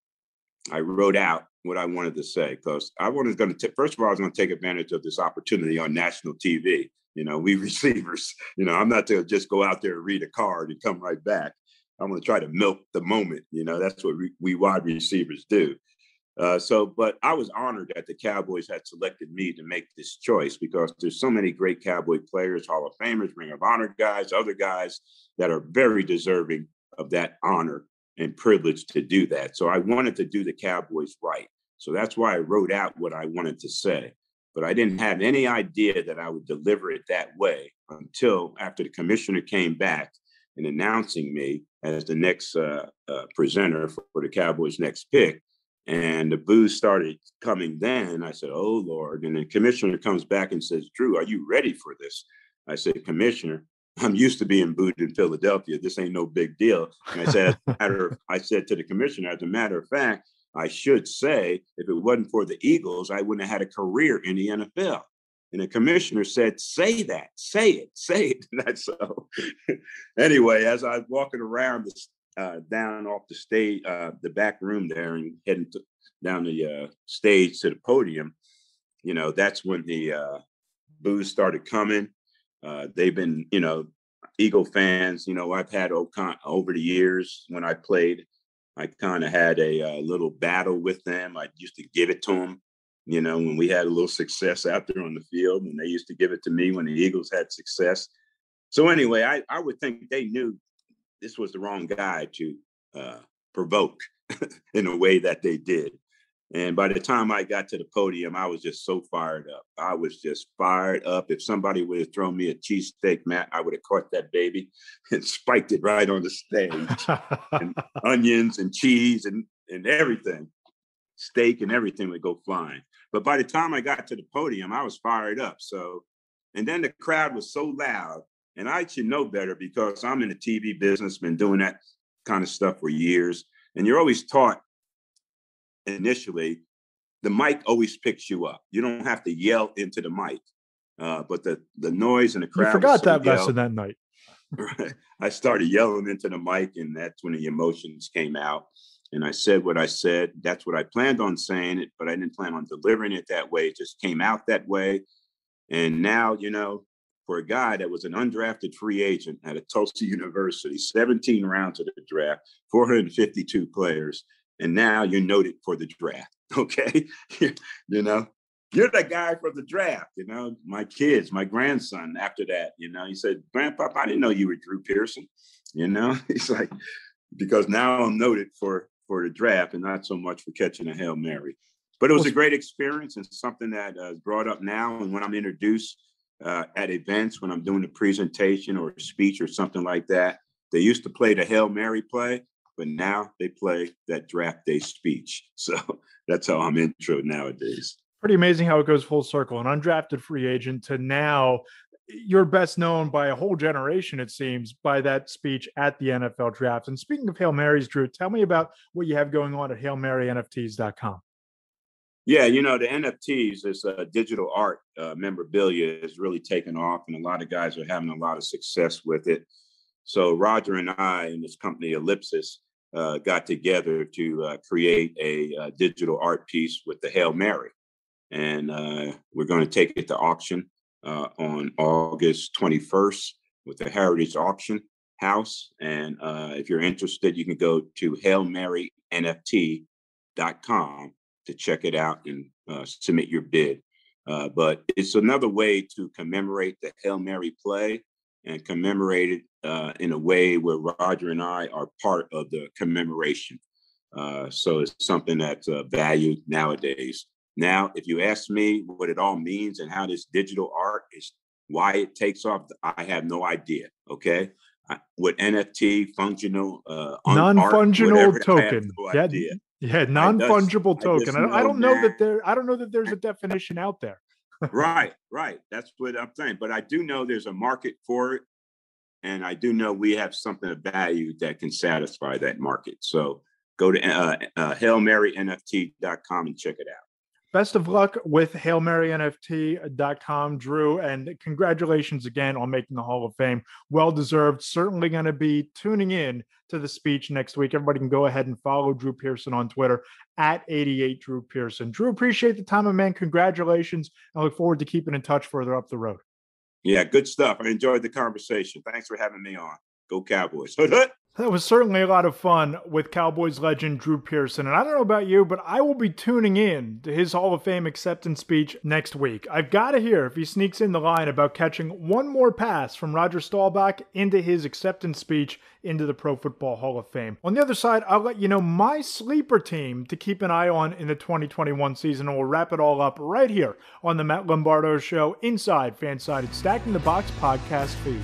I wrote out what I wanted to say because I was going to, first of all, I was going to take advantage of this opportunity on national T V. You know, we receivers, you know, I'm not going to just go out there and read a card and come right back. I'm going to try to milk the moment. You know, that's what we, we wide receivers do. Uh, so, but I was honored that the Cowboys had selected me to make this choice because there's so many great Cowboy players, Hall of Famers, Ring of Honor guys, other guys that are very deserving of that honor and privilege to do that. So I wanted to do the Cowboys right. So that's why I wrote out what I wanted to say. But I didn't have any idea that I would deliver it that way until after the commissioner came back and announcing me as the next uh, uh, presenter for, for the Cowboys' next pick. And the boos started coming then. I said, oh, Lord. And the commissioner comes back and says, Drew, are you ready for this? I said, Commissioner, I'm used to being booed in Philadelphia. This ain't no big deal. And I said, as a matter of, I said to the commissioner, as a matter of fact, I should say, if it wasn't for the Eagles, I wouldn't have had a career in the N F L. And the commissioner said, say that, say it, say it. And that's so. Anyway, as I was walking around the Uh, down off the stage, uh, the back room there, and heading to, down the uh, stage to the podium, you know, that's when the uh, boos started coming. Uh, they've been, you know, Eagle fans. You know, I've had over the years when I played, I kind of had a, a little battle with them. I used to give it to them, you know, when we had a little success out there on the field, and they used to give it to me when the Eagles had success. So anyway, I, I would think they knew this was the wrong guy to uh, provoke in a way that they did. And by the time I got to the podium, I was just so fired up. I was just fired up. If somebody would have thrown me a cheesesteak, Matt, I would have caught that baby and spiked it right on the stage. And onions and cheese and, and everything, steak and everything would go flying. But by the time I got to the podium, I was fired up. So, and then the crowd was so loud. And I should know better because I'm in the T V business, been doing that kind of stuff for years. And you're always taught initially, the mic always picks you up. You don't have to yell into the mic. Uh, but the, the noise and the crowd.
You forgot
so
that
yelled.
lesson that night.
Right. I started yelling into the mic, and that's when the emotions came out. And I said what I said. That's what I planned on saying it, but I didn't plan on delivering it that way. It just came out that way. And now, you know, for a guy that was an undrafted free agent at a Tulsa University, seventeen rounds of the draft, four hundred fifty-two players, and now you're noted for the draft, okay? You know, you're the guy for the draft, you know? My kids, my grandson, after that, you know, he said, Grandpa, I didn't know you were Drew Pearson, you know? He's like, because now I'm noted for, for the draft and not so much for catching a Hail Mary. But it was a great experience and something that uh, is brought up now. And when I'm introduced Uh, at events, when I'm doing a presentation or a speech or something like that, they used to play the Hail Mary play, but now they play that draft day speech. So that's how I'm introed nowadays.
Pretty amazing how it goes full circle. An undrafted free agent to now you're best known by a whole generation, it seems, by that speech at the N F L draft. And speaking of Hail Marys, Drew, tell me about what you have going on at hail mary N F Ts dot com.
Yeah, you know, the N F Ts, this uh, digital art uh, memorabilia is really taken off, and a lot of guys are having a lot of success with it. So Roger and I and this company Ellipsis uh, got together to uh, create a uh, digital art piece with the Hail Mary. And uh, we're going to take it to auction uh, on August twenty-first with the Heritage Auction House. And uh, if you're interested, you can go to hail mary N F T dot com to check it out and uh, submit your bid. Uh, but it's another way to commemorate the Hail Mary play and commemorate it uh, in a way where Roger and I are part of the commemoration. Uh, so it's something that's uh, valued nowadays. Now, if you ask me what it all means and how this digital art is, why it takes off, I have no idea, okay? I, what N F T, functional, uh,
non-fungible
art,
token.
no
yeah,
idea.
yeah, non-fungible
I
token.
just
I,
know
I don't know
now.
that there. I don't know that there's a definition out there.
Right, right. That's what I'm saying. But I do know there's a market for it, and I do know we have something of value that can satisfy that market. So go to uh, uh, hail mary N F T dot com and check it out.
Best of luck with Hail Mary N F T dot com, Drew, and congratulations again on making the Hall of Fame. Well deserved. Certainly going to be tuning in to the speech next week. Everybody can go ahead and follow Drew Pearson on Twitter at eighty-eight Drew Pearson. Drew, appreciate the time, man. Congratulations. I look forward to keeping in touch further up the road.
Yeah, good stuff. I enjoyed the conversation. Thanks for having me on. Go Cowboys.
That was certainly a lot of fun with Cowboys legend Drew Pearson. And I don't know about you, but I will be tuning in to his Hall of Fame acceptance speech next week. I've got to hear if he sneaks in the line about catching one more pass from Roger Staubach into his acceptance speech into the Pro Football Hall of Fame. On the other side, I'll let you know my sleeper team to keep an eye on in the twenty twenty-one season, and we'll wrap it all up right here on the Matt Lombardo Show inside Fansided Stacking the Box podcast feed.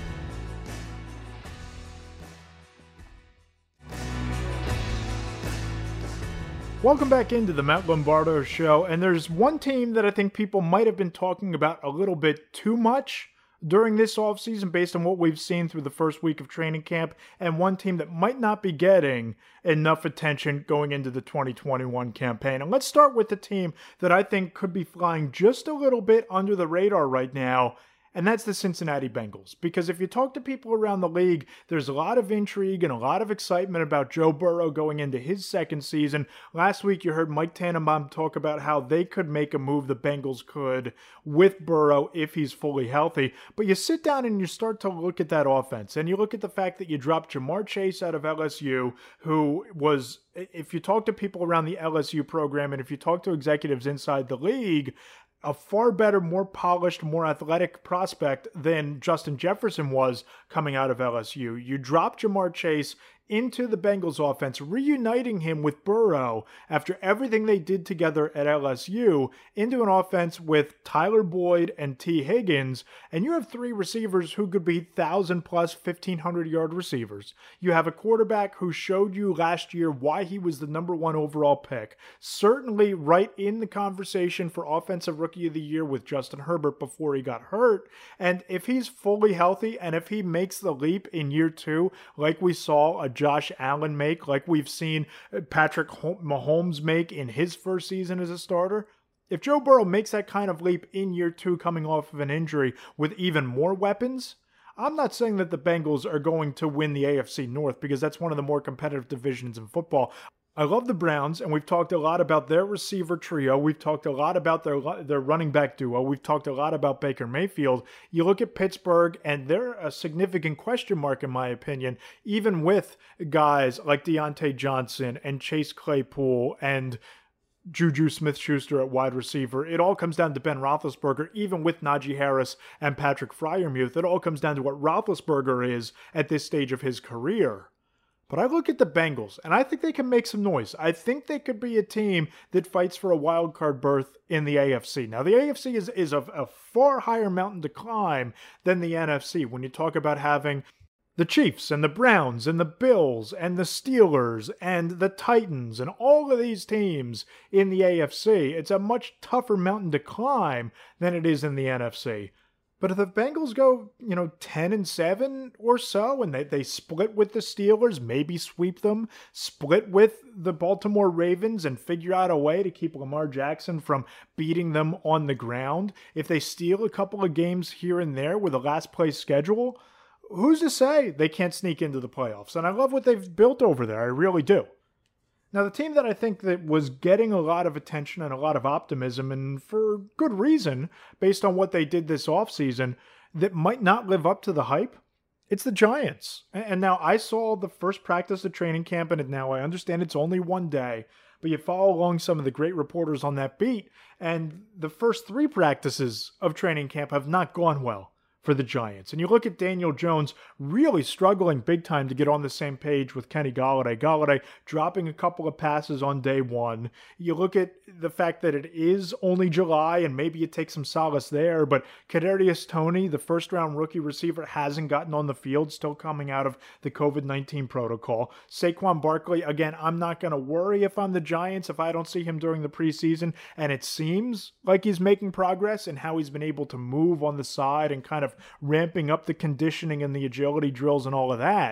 Welcome back into the Matt Lombardo Show, and there's one team that I think people might have been talking about a little bit too much during this offseason based on what we've seen through the first week of training camp, and one team that might not be getting enough attention going into the twenty twenty-one campaign. And let's start with the team that I think could be flying just a little bit under the radar right now, and that's the Cincinnati Bengals. Because if you talk to people around the league, there's a lot of intrigue and a lot of excitement about Joe Burrow going into his second season. Last week, you heard Mike Tannenbaum talk about how they could make a move the Bengals could with Burrow if he's fully healthy. But you sit down and you start to look at that offense, and you look at the fact that you dropped Jamar Chase out of L S U, who was, if you talk to people around the L S U program and if you talk to executives inside the league, a far better, more polished, more athletic prospect than Justin Jefferson was coming out of L S U. You drop Jamar Chase into the Bengals offense, reuniting him with Burrow after everything they did together at L S U into an offense with Tyler Boyd and T. Higgins, and you have three receivers who could be one thousand plus, fifteen hundred yard receivers. You have a quarterback who showed you last year why he was the number one overall pick, certainly right in the conversation for Offensive Rookie of the Year with Justin Herbert before he got hurt, and if he's fully healthy and if he makes the leap in year two, like we saw a Josh Allen make, like we've seen Patrick Mahomes make in his first season as a starter, if Joe Burrow makes that kind of leap in year two coming off of an injury with even more weapons, I'm not saying that the Bengals are going to win the A F C North because that's one of the more competitive divisions in football. I love the Browns, and we've talked a lot about their receiver trio. We've talked a lot about their their running back duo. We've talked a lot about Baker Mayfield. You look at Pittsburgh, and they're a significant question mark, in my opinion, even with guys like Deontay Johnson and Chase Claypool and Juju Smith-Schuster at wide receiver. It all comes down to Ben Roethlisberger, even with Najee Harris and Patrick Freiermuth. It all comes down to what Roethlisberger is at this stage of his career. But I look at the Bengals, and I think they can make some noise. I think they could be a team that fights for a wild card berth in the A F C. Now, the A F C is, is a, a far higher mountain to climb than the N F C when you talk about having the Chiefs and the Browns and the Bills and the Steelers and the Titans and all of these teams in the A F C. It's a much tougher mountain to climb than it is in the N F C. But if the Bengals go, you know, ten and seven or so, and they, they split with the Steelers, maybe sweep them, split with the Baltimore Ravens and figure out a way to keep Lamar Jackson from beating them on the ground, if they steal a couple of games here and there with a last place schedule, who's to say they can't sneak into the playoffs? And I love what they've built over there. I really do. Now, the team that I think that was getting a lot of attention and a lot of optimism, and for good reason, based on what they did this offseason, that might not live up to the hype, it's the Giants. And now I saw the first practice of training camp, and now I understand it's only one day, but you follow along some of the great reporters on that beat, and the first three practices of training camp have not gone well for the Giants. And you look at Daniel Jones really struggling big time to get on the same page with Kenny Golladay. Golladay dropping a couple of passes on day one. You look at the fact that it is only July, and maybe you take some solace there, but Kadarius Toney, the first-round rookie receiver, hasn't gotten on the field, still coming out of the covid nineteen protocol. Saquon Barkley, again, I'm not going to worry if I'm the Giants if I don't see him during the preseason, and it seems like he's making progress in how he's been able to move on the side and kind of ramping up the conditioning and the agility drills and all of that.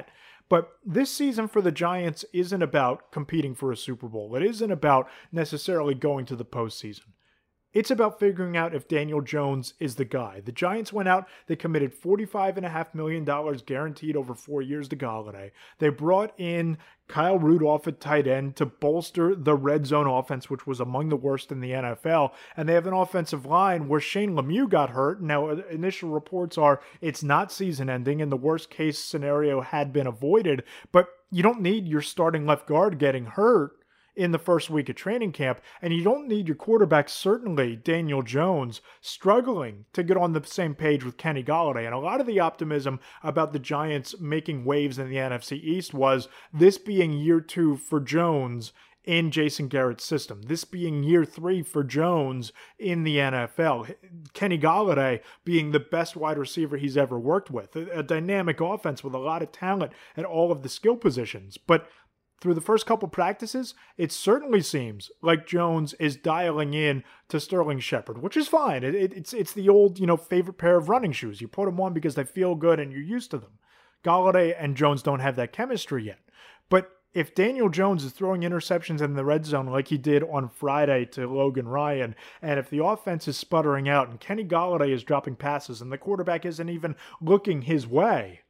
But this season for the Giants isn't about competing for a Super Bowl. It isn't about necessarily going to the postseason. It's about figuring out if Daniel Jones is the guy. The Giants went out, they committed forty-five point five million dollars guaranteed over four years to Golladay. They brought in Kyle Rudolph at tight end to bolster the red zone offense, which was among the worst in the N F L. And they have an offensive line where Shane Lemieux got hurt. Now, initial reports are it's not season ending and the worst case scenario had been avoided. But you don't need your starting left guard getting hurt in the first week of training camp, and you don't need your quarterback, certainly Daniel Jones, struggling to get on the same page with Kenny Golladay. And a lot of the optimism about the Giants making waves in the N F C East was this being year two for Jones in Jason Garrett's system, this being year three for Jones in the N F L, Kenny Golladay being the best wide receiver he's ever worked with, a, a dynamic offense with a lot of talent at all of the skill positions. But through the first couple practices, it certainly seems like Jones is dialing in to Sterling Shepard, which is fine. It, it, it's it's the old, you know, favorite pair of running shoes. You put them on because they feel good and you're used to them. Golladay and Jones don't have that chemistry yet. But if Daniel Jones is throwing interceptions in the red zone like he did on Friday to Logan Ryan, and if the offense is sputtering out and Kenny Golladay is dropping passes and the quarterback isn't even looking his way,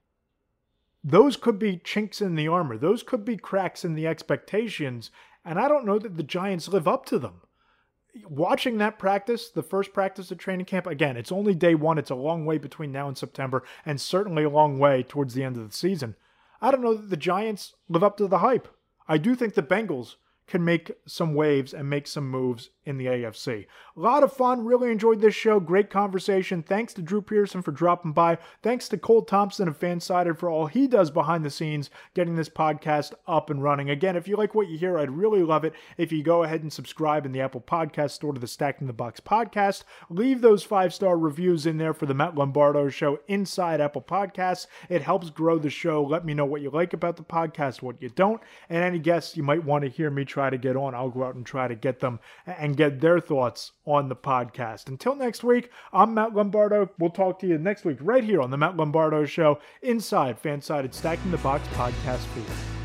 those could be chinks in the armor. Those could be cracks in the expectations, and I don't know that the Giants live up to them. Watching that practice, the first practice of training camp, again, it's only day one. It's a long way between now and September, and certainly a long way towards the end of the season. I don't know that the Giants live up to the hype. I do think the Bengals can make some waves and make some moves in the A F C. A lot of fun. Really enjoyed this show. Great conversation. Thanks to Drew Pearson for dropping by. Thanks to Cole Thompson of Fansided for all he does behind the scenes, getting this podcast up and running. Again, if you like what you hear, I'd really love it if you go ahead and subscribe in the Apple Podcast Store to the Stacking the Box podcast. Leave those five-star reviews in there for the Matt Lombardo Show inside Apple Podcasts. It helps grow the show. Let me know what you like about the podcast, what you don't, and any guests you might want to hear me try to get on. I'll go out and try to get them and get their thoughts on the podcast. Until next week, I'm Matt Lombardo. We'll talk to you next week right here on the Matt Lombardo Show inside Fansided Stacking the Box podcast feed.